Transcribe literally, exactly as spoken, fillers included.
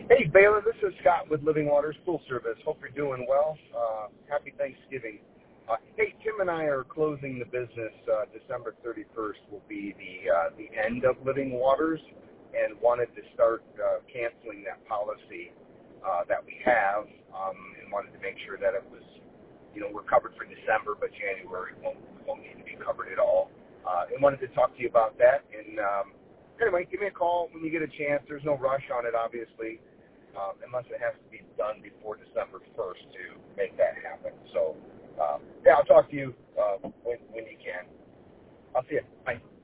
Hey, Baylor, this is Scott with Living Waters Pool Service. Hope you're doing well. Uh, happy Thanksgiving. Uh, hey, Tim and I are closing the business. Uh, December thirty-first will be the uh, the end of Living Waters, and wanted to start uh, canceling that policy uh, that we have, um, and wanted to make sure that it was, you know, we're covered for December, but January won't, won't need to be covered at all. Uh, and wanted to talk to you about that. And um, anyway, give me a call when you get a chance. There's no rush on it, obviously. Um, unless it has to be done before December first to make that happen. So, um, yeah, I'll talk to you uh, when, when you can. I'll see you. Bye.